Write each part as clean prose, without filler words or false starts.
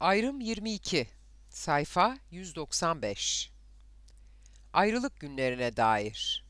Ayrım 22, sayfa 195. Ayrılık günlerine dair.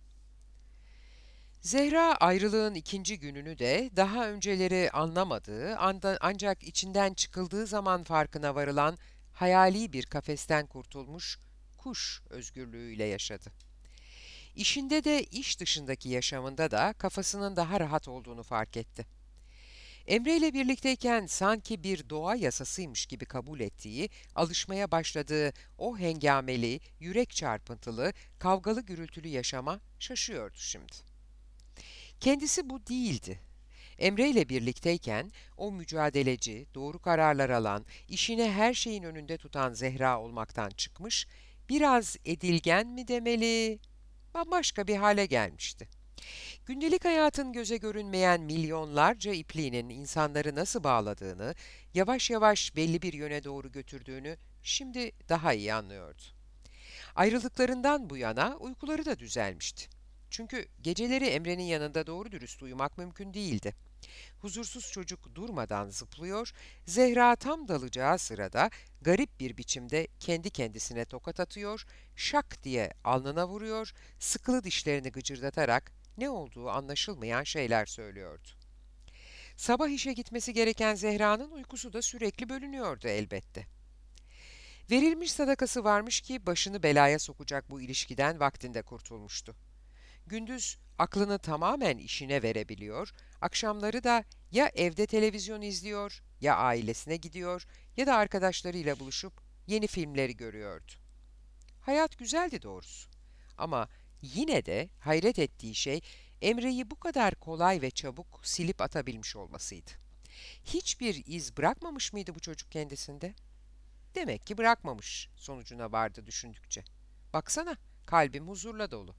Zehra ayrılığın ikinci gününü de daha önceleri anlamadığı ancak içinden çıkıldığı zaman farkına varılan hayali bir kafesten kurtulmuş kuş özgürlüğüyle yaşadı. İşinde de iş dışındaki yaşamında da kafasının daha rahat olduğunu fark etti. Emre ile birlikteyken sanki bir doğa yasasıymış gibi kabul ettiği, alışmaya başladığı o hengameli, yürek çarpıntılı, kavgalı gürültülü yaşama şaşıyordu şimdi. Kendisi bu değildi. Emre ile birlikteyken o mücadeleci, doğru kararlar alan, işine her şeyin önünde tutan Zehra olmaktan çıkmış, biraz edilgen mi demeli, bambaşka bir hale gelmişti. Gündelik hayatın göze görünmeyen milyonlarca ipliğinin insanları nasıl bağladığını, yavaş yavaş belli bir yöne doğru götürdüğünü şimdi daha iyi anlıyordu. Ayrıldıklarından bu yana uykuları da düzelmişti. Çünkü geceleri Emre'nin yanında doğru dürüst uyumak mümkün değildi. Huzursuz çocuk durmadan zıplıyor, Zehra tam dalacağı sırada garip bir biçimde kendi kendisine tokat atıyor, şak diye alnına vuruyor, sıkılı dişlerini gıcırdatarak ne olduğu anlaşılmayan şeyler söylüyordu. Sabah işe gitmesi gereken Zehra'nın uykusu da sürekli bölünüyordu elbette. Verilmiş sadakası varmış ki başını belaya sokacak bu ilişkiden vaktinde kurtulmuştu. Gündüz aklını tamamen işine verebiliyor, akşamları da ya evde televizyon izliyor, ya ailesine gidiyor, ya da arkadaşlarıyla buluşup yeni filmleri görüyordu. Hayat güzeldi doğrusu. Ama yine de hayret ettiği şey Emre'yi bu kadar kolay ve çabuk silip atabilmiş olmasıydı. Hiçbir iz bırakmamış mıydı bu çocuk kendisinde? Demek ki bırakmamış sonucuna vardı düşündükçe. Baksana, kalbim huzurla dolu.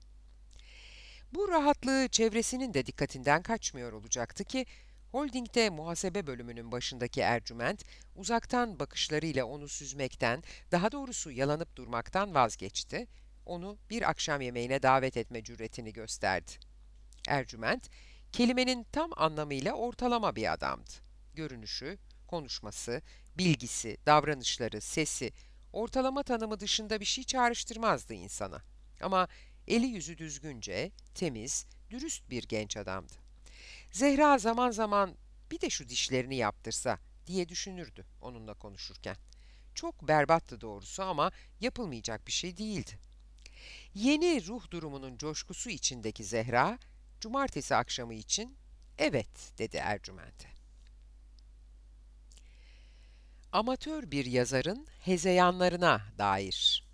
Bu rahatlığı çevresinin de dikkatinden kaçmıyor olacaktı ki, holdingde muhasebe bölümünün başındaki Ercüment, uzaktan bakışlarıyla onu süzmekten, daha doğrusu yalanıp durmaktan vazgeçti, onu bir akşam yemeğine davet etme cüretini gösterdi. Ercüment, kelimenin tam anlamıyla ortalama bir adamdı. Görünüşü, konuşması, bilgisi, davranışları, sesi, ortalama tanımı dışında bir şey çağrıştırmazdı insana. Ama eli yüzü düzgünce, temiz, dürüst bir genç adamdı. Zehra zaman zaman bir de şu dişlerini yaptırsa diye düşünürdü onunla konuşurken. Çok berbattı doğrusu ama yapılmayacak bir şey değildi. Yeni ruh durumunun coşkusu içindeki Zehra, cumartesi akşamı için evet dedi Ercüment'e. Amatör bir yazarın hezeyanlarına dair.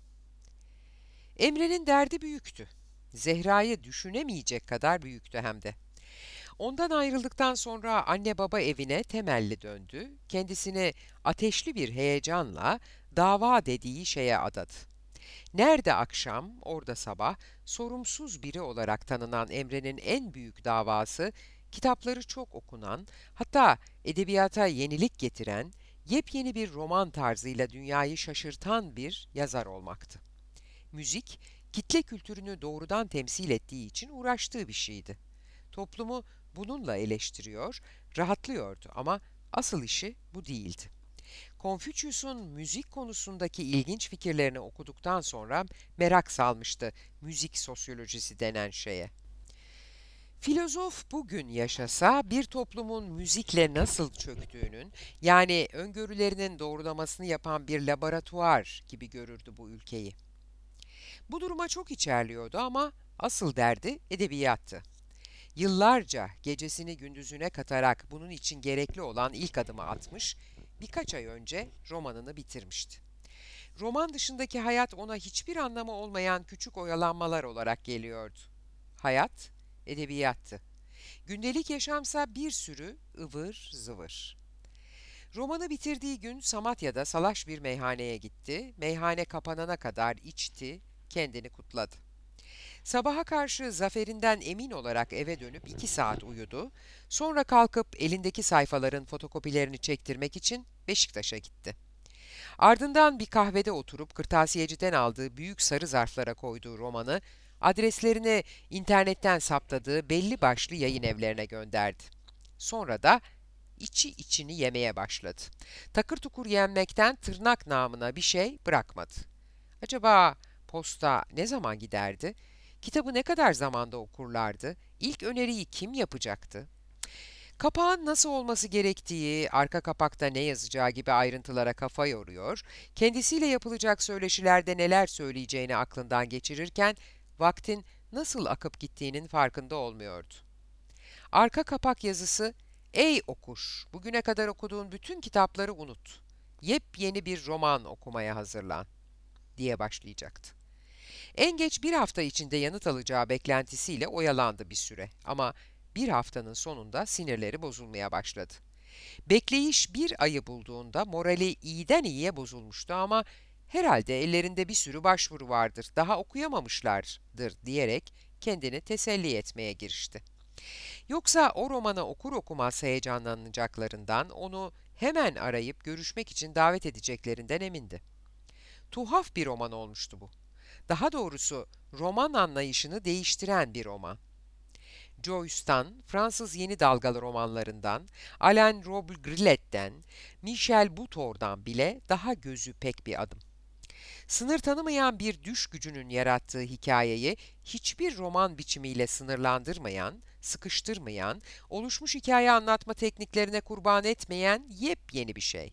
Emre'nin derdi büyüktü. Zehra'yı düşünemeyecek kadar büyüktü hem de. Ondan ayrıldıktan sonra anne baba evine temelli döndü, kendisini ateşli bir heyecanla dava dediği şeye adadı. Nerede akşam, orada sabah, sorumsuz biri olarak tanınan Emre'nin en büyük davası, kitapları çok okunan, hatta edebiyata yenilik getiren, yepyeni bir roman tarzıyla dünyayı şaşırtan bir yazar olmaktı. Müzik, kitle kültürünü doğrudan temsil ettiği için uğraştığı bir şeydi. Toplumu bununla eleştiriyor, rahatlıyordu ama asıl işi bu değildi. Konfüçyüs'ün müzik konusundaki ilginç fikirlerini okuduktan sonra merak salmıştı müzik sosyolojisi denen şeye. Filozof bugün yaşasa bir toplumun müzikle nasıl çöktüğünün, yani öngörülerinin doğrulamasını yapan bir laboratuvar gibi görürdü bu ülkeyi. Bu duruma çok içerliyordu ama asıl derdi edebiyattı. Yıllarca gecesini gündüzüne katarak bunun için gerekli olan ilk adımı atmış, birkaç ay önce romanını bitirmişti. Roman dışındaki hayat ona hiçbir anlamı olmayan küçük oyalanmalar olarak geliyordu. Hayat, edebiyattı. Gündelik yaşamsa bir sürü ıvır zıvır. Romanı bitirdiği gün Samatya'da salaş bir meyhaneye gitti, meyhane kapanana kadar içti, kendini kutladı. Sabaha karşı zaferinden emin olarak eve dönüp 2 saat uyudu, sonra kalkıp elindeki sayfaların fotokopilerini çektirmek için Beşiktaş'a gitti. Ardından bir kahvede oturup kırtasiyeciden aldığı büyük sarı zarflara koyduğu romanı, adreslerini internetten saptadığı belli başlı yayın evlerine gönderdi. Sonra da içi içini yemeye başladı. Takır tukur yenmekten tırnak namına bir şey bırakmadı. Acaba posta ne zaman giderdi? Kitabı ne kadar zamanda okurlardı? İlk öneriyi kim yapacaktı? Kapağın nasıl olması gerektiği, arka kapakta ne yazacağı gibi ayrıntılara kafa yoruyor, kendisiyle yapılacak söyleşilerde neler söyleyeceğini aklından geçirirken vaktin nasıl akıp gittiğinin farkında olmuyordu. Arka kapak yazısı, "Ey okur, bugüne kadar okuduğun bütün kitapları unut. Yepyeni bir roman okumaya hazırlan," diye başlayacaktı. En geç bir hafta içinde yanıt alacağı beklentisiyle oyalandı bir süre. Ama bir haftanın sonunda sinirleri bozulmaya başladı. Bekleyiş bir ayı bulduğunda morali iyiden iyiye bozulmuştu ama herhalde ellerinde bir sürü başvuru vardır, daha okuyamamışlardır diyerek kendini teselli etmeye girişti. Yoksa o romanı okur okumaz heyecanlanacaklarından, onu hemen arayıp görüşmek için davet edeceklerinden emindi. Tuhaf bir roman olmuştu bu. Daha doğrusu roman anlayışını değiştiren bir roman. Joyce'tan, Fransız yeni dalgalı romanlarından, Alain Robbe-Grillet'ten, Michel Butor'dan bile daha gözü pek bir adım. Sınır tanımayan bir düş gücünün yarattığı hikayeyi hiçbir roman biçimiyle sınırlandırmayan, sıkıştırmayan, oluşmuş hikaye anlatma tekniklerine kurban etmeyen yepyeni bir şey.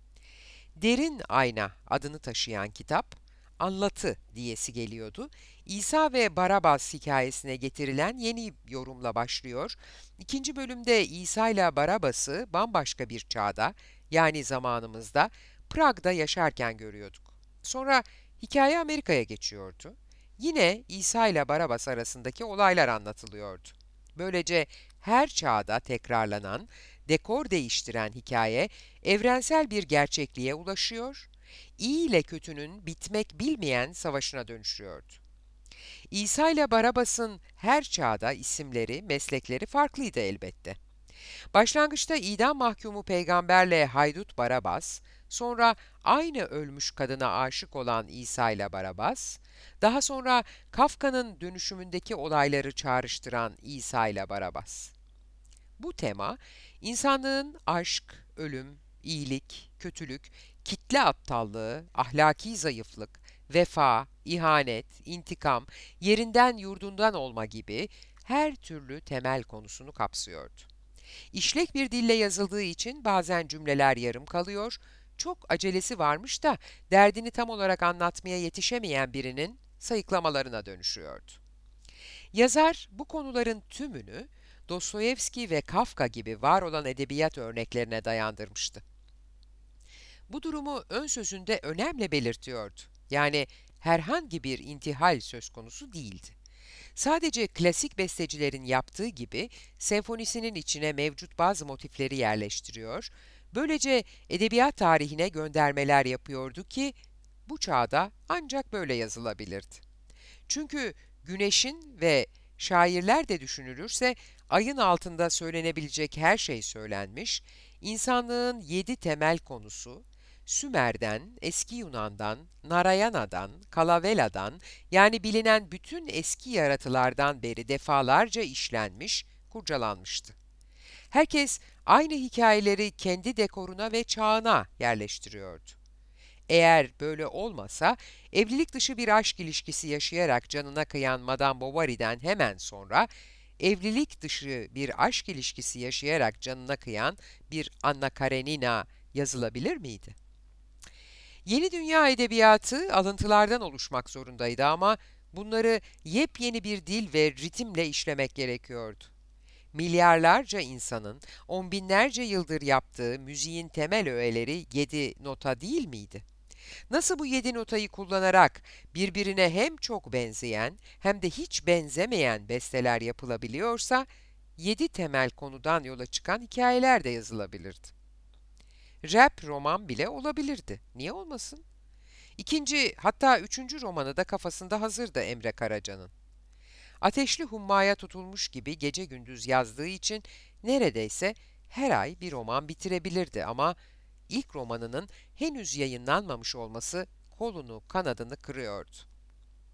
Derin Ayna adını taşıyan kitap, anlatı diyesi geliyordu. İsa ve Barabas hikayesine getirilen yeni yorumla başlıyor. İkinci bölümde İsa ile Barabas'ı bambaşka bir çağda, yani zamanımızda, Prag'da yaşarken görüyorduk. Sonra hikaye Amerika'ya geçiyordu. Yine İsa ile Barabas arasındaki olaylar anlatılıyordu. Böylece her çağda tekrarlanan, dekor değiştiren hikaye evrensel bir gerçekliğe ulaşıyor, iyi ile kötünün bitmek bilmeyen savaşına dönüşüyordu. İsa ile Barabas'ın her çağda isimleri, meslekleri farklıydı elbette. Başlangıçta idam mahkumu peygamberle haydut Barabas, sonra aynı ölmüş kadına aşık olan İsa ile Barabas, daha sonra Kafka'nın dönüşümündeki olayları çağrıştıran İsa ile Barabas. Bu tema, insanlığın aşk, ölüm, iyilik, kötülük, kitle aptallığı, ahlaki zayıflık, vefa, ihanet, intikam, yerinden yurdundan olma gibi her türlü temel konusunu kapsıyordu. İşlek bir dille yazıldığı için bazen cümleler yarım kalıyor, çok acelesi varmış da derdini tam olarak anlatmaya yetişemeyen birinin sayıklamalarına dönüşüyordu. Yazar bu konuların tümünü Dostoyevski ve Kafka gibi var olan edebiyat örneklerine dayandırmıştı. Bu durumu ön sözünde önemli belirtiyordu. Yani herhangi bir intihal söz konusu değildi. Sadece klasik bestecilerin yaptığı gibi senfonisinin içine mevcut bazı motifleri yerleştiriyor, böylece edebiyat tarihine göndermeler yapıyordu ki bu çağda ancak böyle yazılabilirdi. Çünkü güneşin ve şairler de düşünülürse ayın altında söylenebilecek her şey söylenmiş, insanlığın 7 temel konusu, Sümer'den, Eski Yunan'dan, Narayana'dan, Kalavela'dan, yani bilinen bütün eski yaratılardan beri defalarca işlenmiş, kurcalanmıştı. Herkes aynı hikayeleri kendi dekoruna ve çağına yerleştiriyordu. Eğer böyle olmasa, evlilik dışı bir aşk ilişkisi yaşayarak canına kıyan Madame Bovary'den hemen sonra, evlilik dışı bir aşk ilişkisi yaşayarak canına kıyan bir Anna Karenina yazılabilir miydi? Yeni dünya edebiyatı alıntılardan oluşmak zorundaydı ama bunları yepyeni bir dil ve ritimle işlemek gerekiyordu. Milyarlarca insanın on binlerce yıldır yaptığı müziğin temel öğeleri 7 nota değil miydi? Nasıl bu 7 notayı kullanarak birbirine hem çok benzeyen hem de hiç benzemeyen besteler yapılabiliyorsa, 7 temel konudan yola çıkan hikayeler de yazılabilirdi. Rap roman bile olabilirdi. Niye olmasın? İkinci, hatta üçüncü romanı da kafasında hazırdı Emre Karaca'nın. Ateşli hummaya tutulmuş gibi gece gündüz yazdığı için neredeyse her ay bir roman bitirebilirdi ama ilk romanının henüz yayınlanmamış olması kolunu kanadını kırıyordu.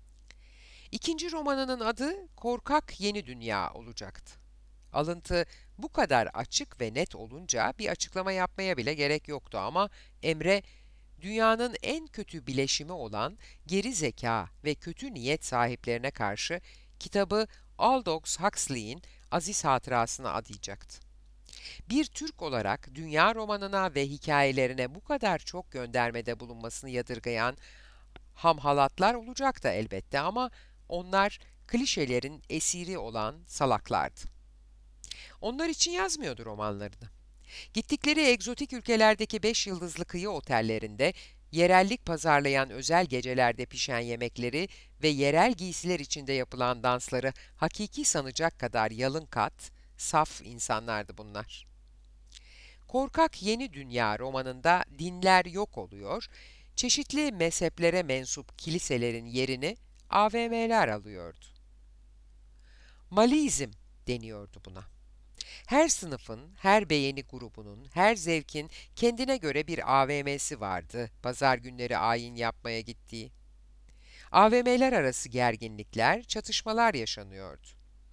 İkinci romanının adı Korkak Yeni Dünya olacaktı. Alıntı Bu kadar açık ve net olunca bir açıklama yapmaya bile gerek yoktu ama Emre, dünyanın en kötü bileşimi olan geri zeka ve kötü niyet sahiplerine karşı kitabı Aldous Huxley'in aziz hatırasına adayacaktı. Bir Türk olarak dünya romanına ve hikayelerine bu kadar çok göndermede bulunmasını yadırgayan hamhalatlar olacaktı elbette ama onlar klişelerin esiri olan salaklardı. Onlar için yazmıyordu romanlarını. Gittikleri egzotik ülkelerdeki 5 yıldızlı kıyı otellerinde, yerellik pazarlayan özel gecelerde pişen yemekleri ve yerel giysiler içinde yapılan dansları hakiki sanacak kadar yalınkat, saf insanlardı bunlar. Korkak Yeni Dünya romanında dinler yok oluyor, çeşitli mezheplere mensup kiliselerin yerini AVM'ler alıyordu. Maliizm deniyordu buna. Her sınıfın, her beğeni grubunun, her zevkin kendine göre bir AVM'si vardı, pazar günleri ayin yapmaya gittiği. AVM'ler arası gerginlikler, çatışmalar yaşanıyordu.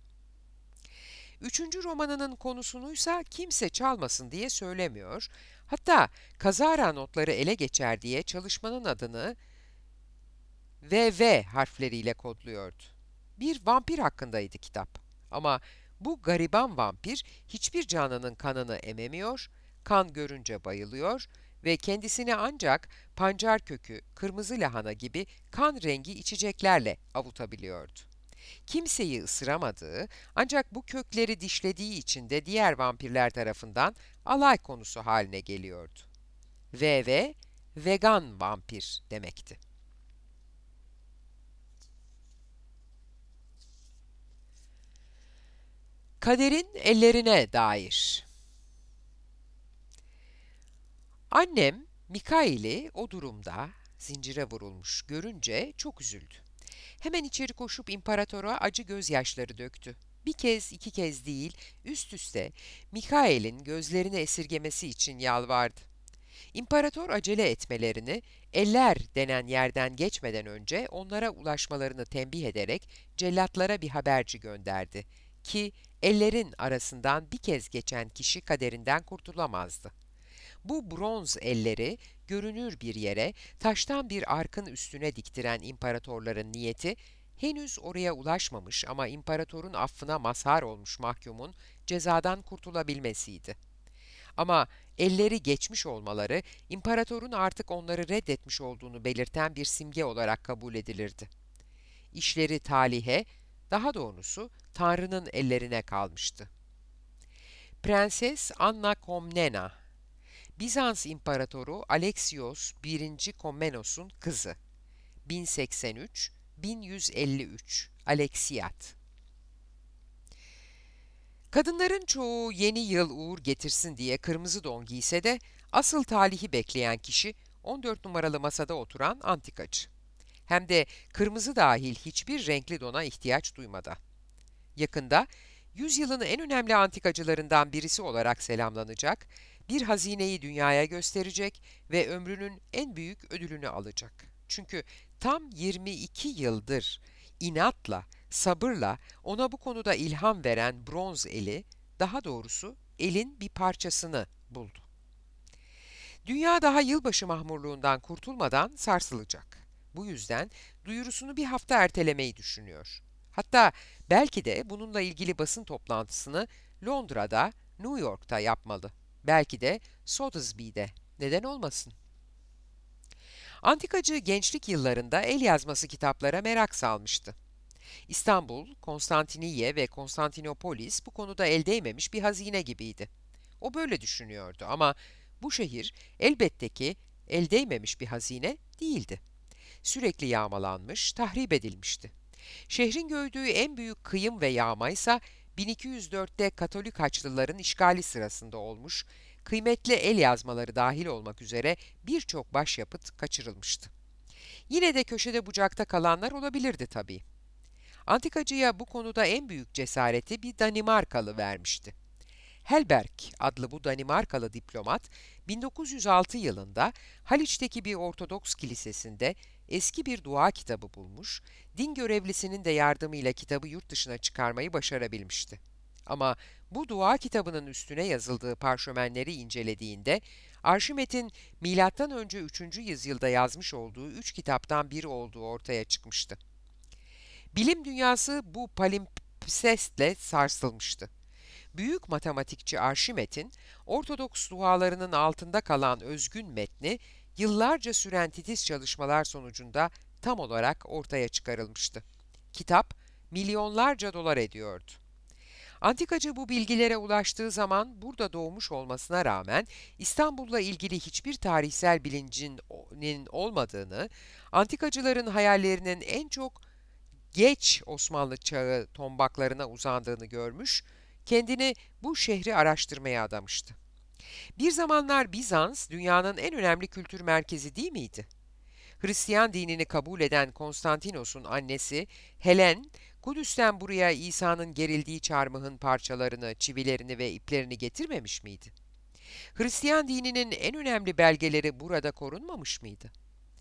Üçüncü romanının konusunuysa kimse çalmasın diye söylemiyor, hatta kazara notları ele geçer diye çalışmanın adını VV harfleriyle kodluyordu. Bir vampir hakkındaydı kitap. Ama bu gariban vampir hiçbir canlının kanını ememiyor, kan görünce bayılıyor ve kendisini ancak pancar kökü, kırmızı lahana gibi kan rengi içeceklerle avutabiliyordu. Kimseyi ısıramadığı, ancak bu kökleri dişlediği için de diğer vampirler tarafından alay konusu haline geliyordu. VV, vegan vampir demekti. Kaderin ellerine dair. Annem Mikail'i o durumda zincire vurulmuş görünce çok üzüldü. Hemen içeri koşup imparatora acı gözyaşları döktü. Bir kez, iki kez değil, üst üste Mikail'in gözlerini esirgemesi için yalvardı. İmparator acele etmelerini, eller denen yerden geçmeden önce onlara ulaşmalarını tembih ederek cellatlara bir haberci gönderdi ki ellerin arasından bir kez geçen kişi kaderinden kurtulamazdı. Bu bronz elleri görünür bir yere, taştan bir arkın üstüne diktiren imparatorların niyeti, henüz oraya ulaşmamış ama imparatorun affına mazhar olmuş mahkumun cezadan kurtulabilmesiydi. Ama elleri geçmiş olmaları, imparatorun artık onları reddetmiş olduğunu belirten bir simge olarak kabul edilirdi. İşleri talihe, daha doğrusu Tanrı'nın ellerine kalmıştı. Prenses Anna Komnena, Bizans İmparatoru Alexios I. Komnenos'un kızı. 1083-1153 Aleksiyat. Kadınların çoğu yeni yıl uğur getirsin diye kırmızı don giyse de asıl talihi bekleyen kişi 14 numaralı masada oturan antikacı. Hem de kırmızı dahil hiçbir renkli dona ihtiyaç duymadan. Yakında yüzyılın en önemli antikacılarından birisi olarak selamlanacak, bir hazineyi dünyaya gösterecek ve ömrünün en büyük ödülünü alacak. Çünkü tam 22 yıldır inatla, sabırla ona bu konuda ilham veren bronz eli, daha doğrusu elin bir parçasını buldu. Dünya daha yılbaşı mahmurluğundan kurtulmadan sarsılacak. Bu yüzden duyurusunu bir hafta ertelemeyi düşünüyor. Hatta belki de bununla ilgili basın toplantısını Londra'da, New York'ta yapmalı. Belki de Sotheby'de. Neden olmasın? Antikacı gençlik yıllarında el yazması kitaplara merak salmıştı. İstanbul, Konstantiniye ve Konstantinopolis bu konuda el değmemiş bir hazine gibiydi. O böyle düşünüyordu ama bu şehir elbette ki el değmemiş bir hazine değildi. Sürekli yağmalanmış, tahrip edilmişti. Şehrin gördüğü en büyük kıyım ve yağmaysa 1204'te Katolik Haçlıların işgali sırasında olmuş, kıymetli el yazmaları dahil olmak üzere birçok başyapıt kaçırılmıştı. Yine de köşede bucakta kalanlar olabilirdi tabii. Antikacıya bu konuda en büyük cesareti bir Danimarkalı vermişti. Helberg adlı bu Danimarkalı diplomat, 1906 yılında Haliç'teki bir Ortodoks kilisesinde eski bir dua kitabı bulmuş, din görevlisinin de yardımıyla kitabı yurt dışına çıkarmayı başarabilmişti. Ama bu dua kitabının üstüne yazıldığı parşömenleri incelediğinde Arşimet'in M.Ö. 3. yüzyılda yazmış olduğu 3 kitaptan biri olduğu ortaya çıkmıştı. Bilim dünyası bu palimpsestle sarsılmıştı. Büyük matematikçi Arşimet'in Ortodoks dualarının altında kalan özgün metni yıllarca süren titiz çalışmalar sonucunda tam olarak ortaya çıkarılmıştı. Kitap milyonlarca dolar ediyordu. Antikacı bu bilgilere ulaştığı zaman burada doğmuş olmasına rağmen İstanbul'la ilgili hiçbir tarihsel bilincinin olmadığını, antikacıların hayallerinin en çok geç Osmanlı çağı tombaklarına uzandığını görmüş, kendini bu şehri araştırmaya adamıştı. Bir zamanlar Bizans, dünyanın en önemli kültür merkezi değil miydi? Hristiyan dinini kabul eden Konstantinos'un annesi Helen, Kudüs'ten buraya İsa'nın gerildiği çarmıhın parçalarını, çivilerini ve iplerini getirmemiş miydi? Hristiyan dininin en önemli belgeleri burada korunmamış mıydı?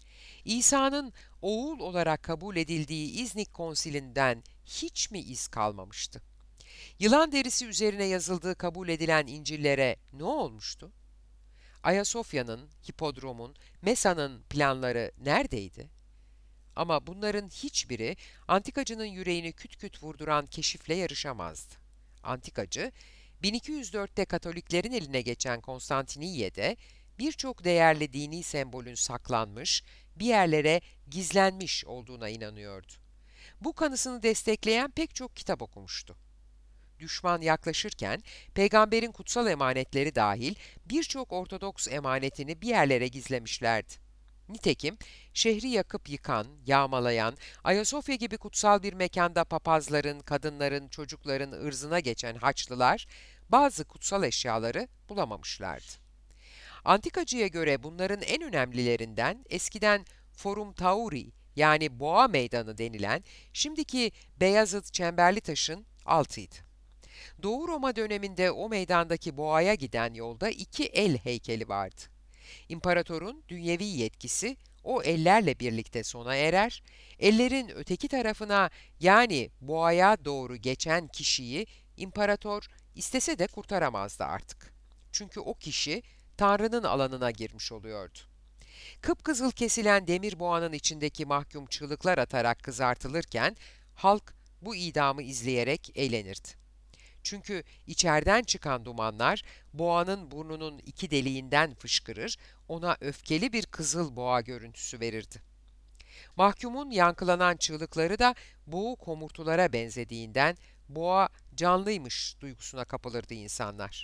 İsa'nın oğul olarak kabul edildiği İznik Konsilinden hiç mi iz kalmamıştı? Yılan derisi üzerine yazıldığı kabul edilen İncil'lere ne olmuştu? Ayasofya'nın, Hipodrom'un, Mesa'nın planları neredeydi? Ama bunların hiçbiri antikacının yüreğini küt küt vurduran keşifle yarışamazdı. Antikacı, 1204'te Katoliklerin eline geçen Konstantiniyye'de birçok değerli dini sembolün saklanmış, bir yerlere gizlenmiş olduğuna inanıyordu. Bu kanısını destekleyen pek çok kitap okumuştu. Düşman yaklaşırken peygamberin kutsal emanetleri dahil birçok Ortodoks emanetini bir yerlere gizlemişlerdi. Nitekim şehri yakıp yıkan, yağmalayan, Ayasofya gibi kutsal bir mekanda papazların, kadınların, çocukların ırzına geçen Haçlılar bazı kutsal eşyaları bulamamışlardı. Antikacıya göre bunların en önemlilerinden eskiden Forum Tauri yani Boğa Meydanı denilen şimdiki Beyazıt Çemberlitaş'ın altıydı. Doğu Roma döneminde o meydandaki boğaya giden yolda iki el heykeli vardı. İmparatorun dünyevi yetkisi o ellerle birlikte sona erer, ellerin öteki tarafına yani boğaya doğru geçen kişiyi imparator istese de kurtaramazdı artık. Çünkü o kişi Tanrı'nın alanına girmiş oluyordu. Kıpkızıl kesilen demir boğanın içindeki mahkum çığlıklar atarak kızartılırken halk bu idamı izleyerek eğlenirdi. Çünkü içeriden çıkan dumanlar boğanın burnunun iki deliğinden fışkırır, ona öfkeli bir kızıl boğa görüntüsü verirdi. Mahkumun yankılanan çığlıkları da boğuk homurtulara benzediğinden boğa canlıymış duygusuna kapılırdı insanlar.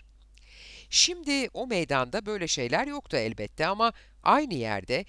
Şimdi o meydanda böyle şeyler yoktu elbette ama aynı yerde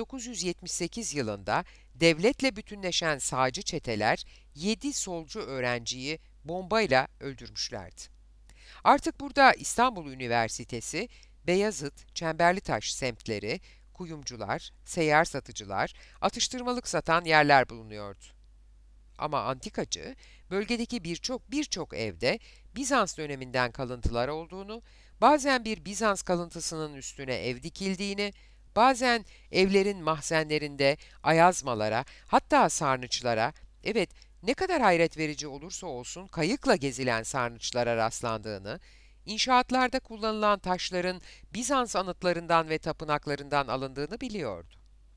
1978 yılında devletle bütünleşen sağcı çeteler 7 solcu öğrenciyi bombayla öldürmüşlerdi. Artık burada İstanbul Üniversitesi, Beyazıt, Çemberlitaş semtleri, kuyumcular, seyyar satıcılar, atıştırmalık satan yerler bulunuyordu. Ama antikacı, bölgedeki birçok evde Bizans döneminden kalıntılar olduğunu, bazen bir Bizans kalıntısının üstüne ev dikildiğini, bazen evlerin mahzenlerinde ayazmalara, hatta sarnıçlara, evet ne kadar hayret verici olursa olsun kayıkla gezilen sarnıçlara rastlandığını, inşaatlarda kullanılan taşların Bizans anıtlarından ve tapınaklarından alındığını biliyordu.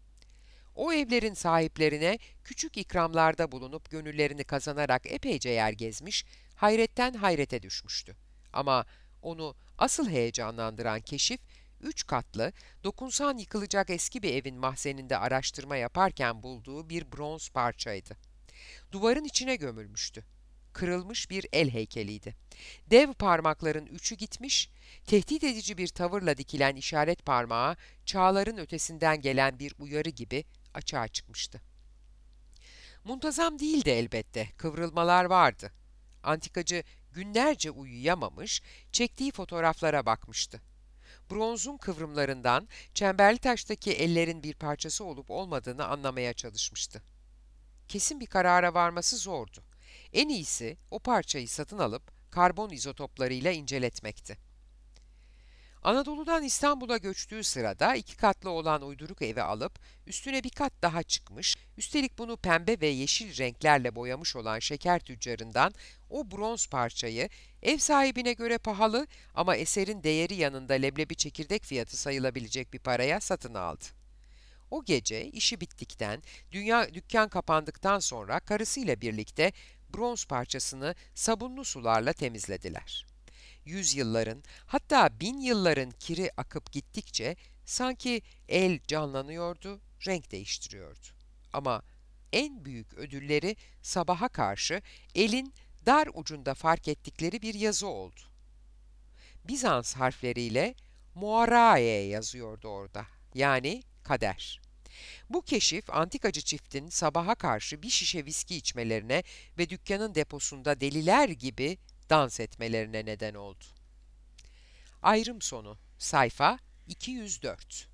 O evlerin sahiplerine küçük ikramlarda bulunup gönüllerini kazanarak epeyce yer gezmiş, hayretten hayrete düşmüştü. Ama onu asıl heyecanlandıran keşif, 3 katlı, dokunsan yıkılacak eski bir evin mahzeninde araştırma yaparken bulduğu bir bronz parçaydı. Duvarın içine gömülmüştü. Kırılmış bir el heykeliydi. Dev parmakların üçü gitmiş, tehdit edici bir tavırla dikilen işaret parmağı, çağların ötesinden gelen bir uyarı gibi açığa çıkmıştı. Muntazam değildi elbette, kıvrılmalar vardı. Antikacı günlerce uyuyamamış, çektiği fotoğraflara bakmıştı. Bronzun kıvrımlarından çemberli taştaki ellerin bir parçası olup olmadığını anlamaya çalışmıştı. Kesin bir karara varması zordu. En iyisi o parçayı satın alıp karbon izotoplarıyla inceletmekti. Anadolu'dan İstanbul'a göçtüğü sırada 2 katlı olan uyduruk evi alıp üstüne bir kat daha çıkmış, üstelik bunu pembe ve yeşil renklerle boyamış olan şeker tüccarından o bronz parçayı ev sahibine göre pahalı ama eserin değeri yanında leblebi çekirdek fiyatı sayılabilecek bir paraya satın aldı. O gece işi bittikten, dükkan kapandıktan sonra karısıyla birlikte bronz parçasını sabunlu sularla temizlediler. Yüzyılların, hatta bin yılların kiri akıp gittikçe sanki el canlanıyordu, renk değiştiriyordu. Ama en büyük ödülleri sabaha karşı elin dar ucunda fark ettikleri bir yazı oldu. Bizans harfleriyle Moirae yazıyordu orada, yani kader. Bu keşif antikacı çiftin sabaha karşı bir şişe viski içmelerine ve dükkanın deposunda deliler gibi dans etmelerine neden oldu. Ayrım sonu sayfa 204